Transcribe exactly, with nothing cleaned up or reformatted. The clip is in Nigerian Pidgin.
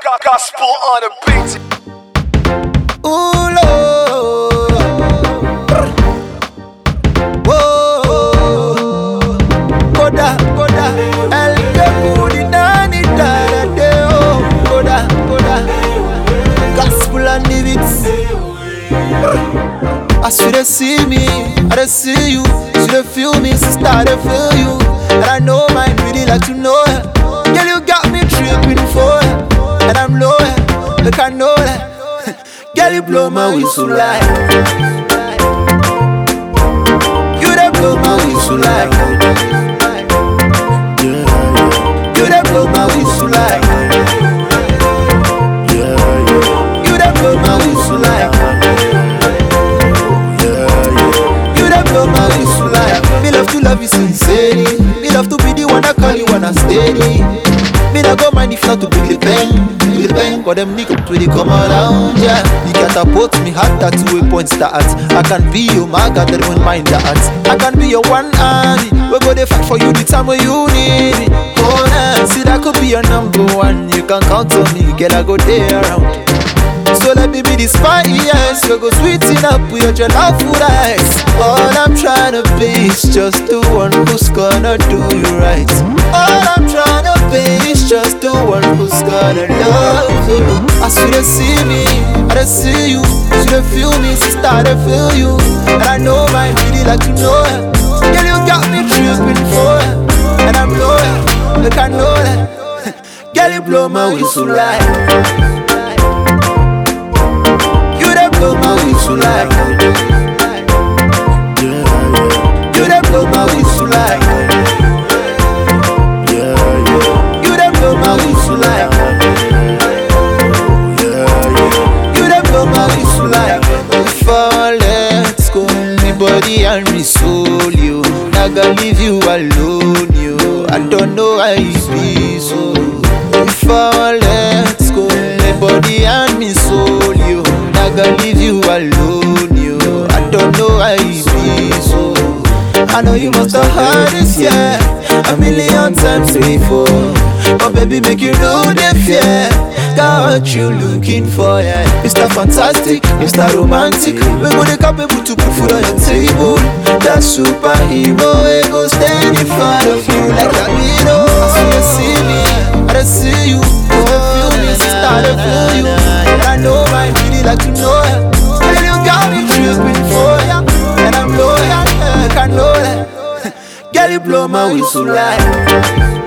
Gospel on the beat. Ooh, Lord. Whoa. Koda, koda. El Kudi Nani Dada Deo. Koda, koda. Gospel on the beats. As you dey see me, I dey see you. You dey feel me, sister, I dey feel you. And I know mine really like to know her. Girl, you got me tripping for her. And I'm low, look, I know that. Girl, you blow my whistle like. You dey blow my whistle like. You dey blow my whistle like. You dey blow my whistle like. You dey blow my whistle like. Me love to love you sincerely. Me love to be the one that call you when I steady. Me not go mind if not to bring the pain, bring the pain. Cause them niggas really come around, yeah. You catapult me hard that two way point start. I can be your maga, they don't mind that. I can be your one army. We go they fight for you the time when you need me. Oh nah, see that could be your number one. You can count on me, girl I go there around. So let me be the spy, yes. We go sweeten up with your love food eyes. All I'm trying to be is just the one who's gonna do you right. All I'm trying to be is just the one who's gonna love you. As you dey see me, I dey see you. As you dey feel me, sister, I dey feel you. And I know mine really like to know her. Girl, you got me tripping for her. And I'm loyal, look, I know that. Girl, you blow my whistle like. Blow my whistle like. You dey blow my whistle like. You dey blow my whistle like. You dey blow my whistle like. If I let go, me body and me soul, you not gonna leave you alone, you. I don't know how it be so. If I let go, me body and me soul, you. I gonna leave you alone, you. I don't know how it be so. I know you must have heard this, yeah, a million times before. But baby, make you know the fear. Got what you looking for, yeah. Mister Fantastic, Mister Romantic. We go the capable to put food on your table. That superhero, we go stand in front of you like a hero. As you see me, I see you. You feel me, sister, I feel you. And I know my really like to know her. And you got me tripping for ya. And I'm loyal, I know that. Girl, you blow my whistle like.